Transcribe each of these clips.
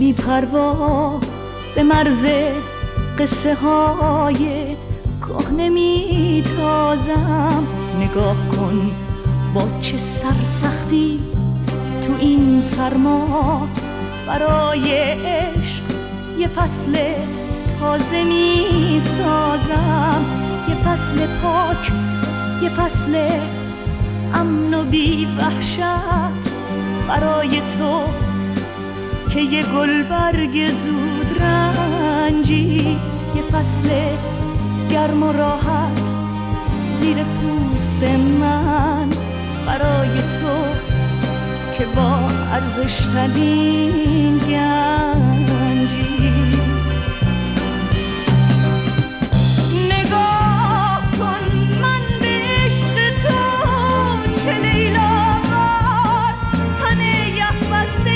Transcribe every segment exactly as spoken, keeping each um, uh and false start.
بی پروا به مرز قصه های کهنه می تازم. نگاه کن با چه سرسختی تو این سرما برای عشق یه فصل تازه می سازم. یه فصل پاک، یه فصل امن و بی وحشت برای تو که یه گلبرگ زود رنجی. یه فصل گرم و راحت زیر پوست من برای تو که با ارزش‌ترین گنجی. نگاه کن من به عشق تو چه لیلاوار تن یخ بسته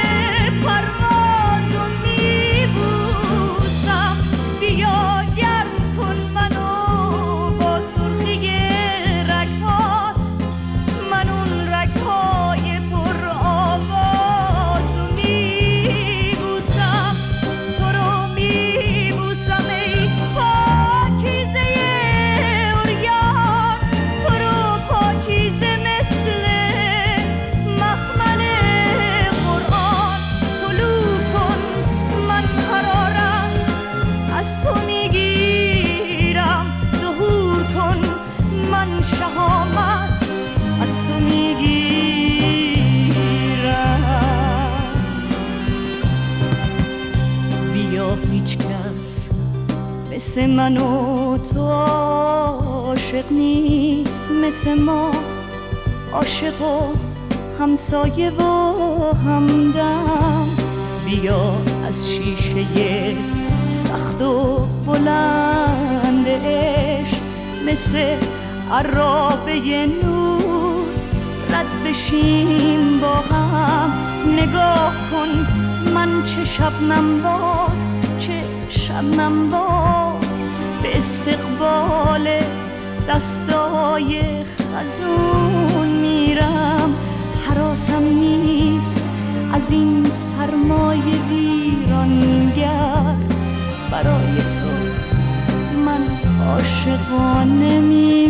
پروازو میبوسم. بیا گرم کن منو با سرخی رگ‌هات، من اون رگ‌های پر آوازو میبوسم. تو رو میبوسم ای پاکیزه عریان، تو رو پاکیزه مثل مخمل قرآن. طلوع کن من قرارم از تو میگیرم، ظهور کن من شهامت از تو میگیرم. بیا هیچ کس مثل من و تو عاشق نیست، مثل ما عاشق و همسایه و همدم. بیا از شیشه سخت و بلند عشق مثل عرابه نور رد بشیم با هم. نگاه کن من چه شبنم بار، چه شبنم بار به استقبال دستای خزون میرم. حراسم نیست از این سرمای ویرانگر، برای تو من عاشقانه می